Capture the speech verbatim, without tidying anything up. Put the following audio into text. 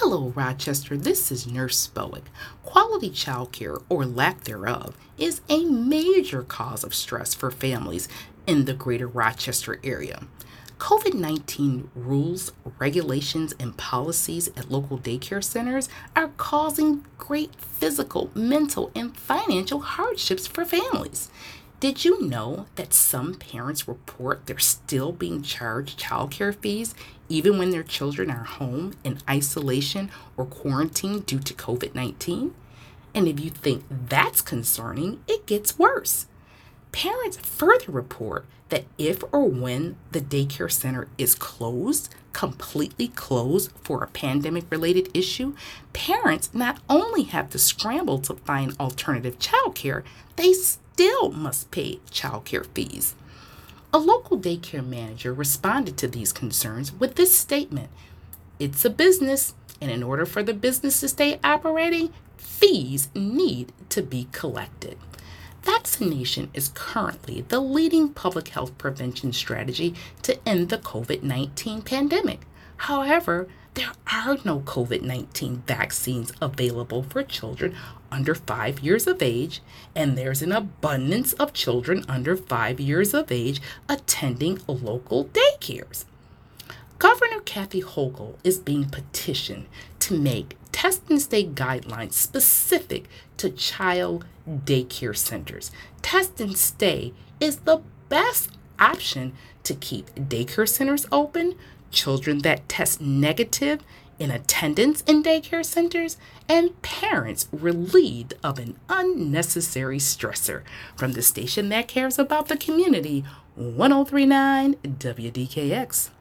Hello, Rochester. This is Nurse Spoick. Quality childcare, or lack thereof, is a major cause of stress for families in the greater Rochester area. COVID nineteen rules, regulations, and policies at local daycare centers are causing great physical, mental, and financial hardships for families. Did you know that some parents report they're still being charged childcare fees even when their children are home in isolation or quarantine due to COVID nineteen? And if you think that's concerning, it gets worse. Parents further report that if or when the daycare center is closed, completely closed for a pandemic related issue, parents not only have to scramble to find alternative childcare, they still must pay childcare fees. A local daycare manager responded to these concerns with this statement: "It's a business, and in order for the business to stay operating, fees need to be collected." Vaccination is currently the leading public health prevention strategy to end the COVID nineteen pandemic. However, there are no COVID nineteen vaccines available for children under five years of age, and there's an abundance of children under five years of age attending local daycares. Governor Kathy Hochul is being petitioned to make test and stay guidelines specific to child daycare centers. Test and stay is the best option to keep daycare centers open, children that test negative in attendance in daycare centers, and parents relieved of an unnecessary stressor. From the station that cares about the community, one oh three point nine W D K X.